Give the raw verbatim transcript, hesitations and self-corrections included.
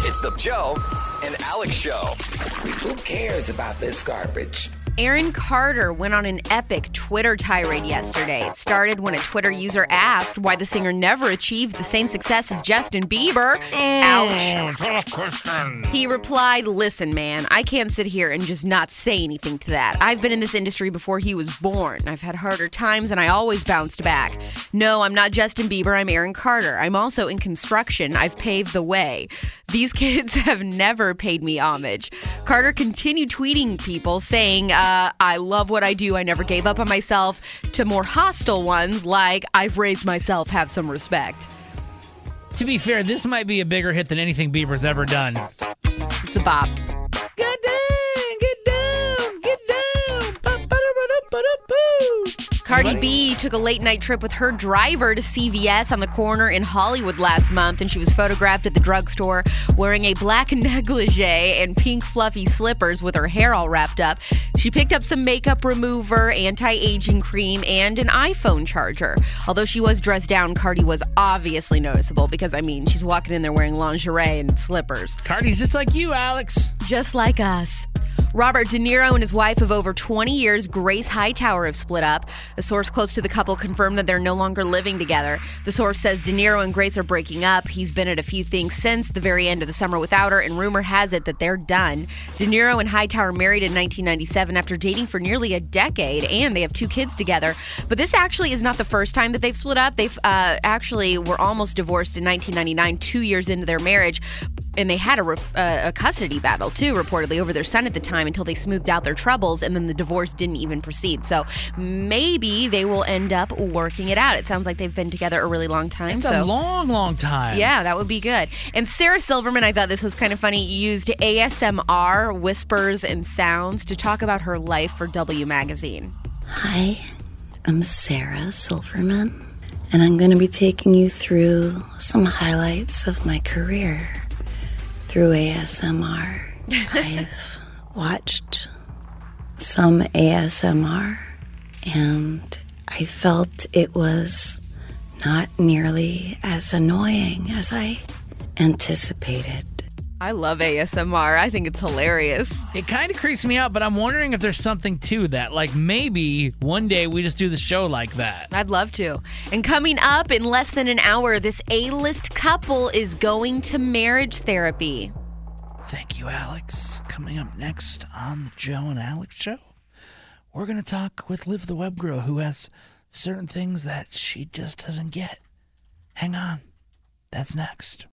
It's the Joe and Alex Show. Who cares about this garbage? Aaron Carter went on an epic Twitter tirade yesterday. It started when a Twitter user asked why the singer never achieved the same success as Justin Bieber. Ouch. Tough question. He replied, listen, man, I can't sit here and just not say anything to that. I've been in this industry before he was born. I've had harder times and I always bounced back. No, I'm not Justin Bieber. I'm Aaron Carter. I'm also in construction. I've paved the way. These kids have never paid me homage. Carter continued tweeting people saying, uh, I love what I do. I never gave up on myself, to more hostile ones like, I've raised myself. Have some respect. To be fair, this might be a bigger hit than anything Bieber's ever done. It's a bop. Get down, get down, get down. Ba-ba-da-ba-da-ba-da-boo. Cardi B took a late-night trip with her driver to C V S on the corner in Hollywood last month, and she was photographed at the drugstore wearing a black negligee and pink fluffy slippers with her hair all wrapped up. She picked up some makeup remover, anti-aging cream, and an iPhone charger. Although she was dressed down, Cardi was obviously noticeable because, I mean, she's walking in there wearing lingerie and slippers. Cardi's just like you, Alex. Just like us. Robert De Niro and his wife of over twenty years, Grace Hightower, have split up. A source close to the couple confirmed that they're no longer living together. The source says De Niro and Grace are breaking up. He's been at a few things since the very end of the summer without her, and rumor has it that they're done. De Niro and Hightower married in nineteen ninety-seven after dating for nearly a decade, and they have two kids together. But this actually is not the first time that they've split up. They've uh, actually were almost divorced in nineteen ninety-nine, two years into their marriage. And they had a, uh, a custody battle, too, reportedly, over their son at the time until they smoothed out their troubles, and then the divorce didn't even proceed. So maybe they will end up working it out. It sounds like they've been together a really long time. It's so. a long, long time. Yeah, that would be good. And Sarah Silverman, I thought this was kind of funny, used A S M R, whispers and sounds, to talk about her life for W Magazine. Hi, I'm Sarah Silverman, and I'm going to be taking you through some highlights of my career through A S M R. I've watched some A S M R, and I felt it was not nearly as annoying as I anticipated. I love A S M R. I think it's hilarious. It kind of creeps me out, but I'm wondering if there's something to that. Like maybe one day we just do the show like that. I'd love to. And coming up in less than an hour, this A-list couple is going to marriage therapy. Thank you, Alex. Coming up next on the Joe and Alex Show, we're going to talk with Liv the Web Girl, who has certain things that she just doesn't get. Hang on. That's next.